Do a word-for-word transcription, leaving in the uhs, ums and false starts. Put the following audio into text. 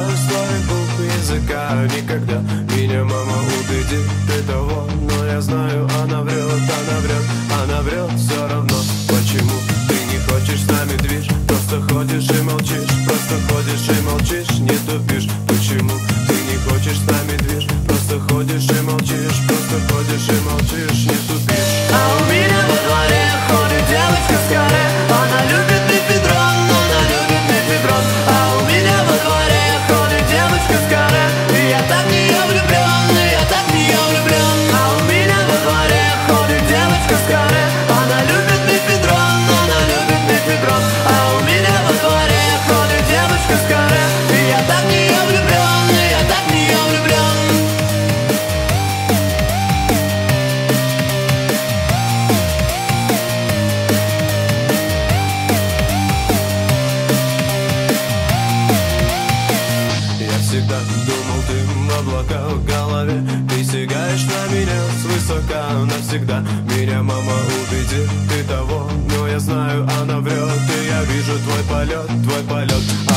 касаюсь твоих губ, языка никогда. Меня мама убедит, ты того, но я знаю, она врет, она врет, она врет все равно. Почему ты не хочешь с нами движ? Просто ходишь и молчишь, просто ходишь и молчишь, не тупишь. Почему ты не хочешь с нами движ? Просто ходишь и молчишь, просто ходишь и молчишь, не тупишь. А у меня во дворе ходит девочка с каре. Она любит мефедрон, она любит мефедрон. А у меня во дворе ходит девочка с каре. И я так в нее влюблен, и я так в нее влюблен. А у меня во дворе ходит девочка с каре. Она любит мефедрон, она любит мефедрон. А у меня во дворе ходит девочка с каре. И я так в нее влюблен, и я так в нее влюблен. Я всегда думал, ты в облака в голове. Ты сигаешь на меня свысока навсегда. Меня мама убедит, ты того, но я знаю, она врет. И я вижу твой полет, твой полет.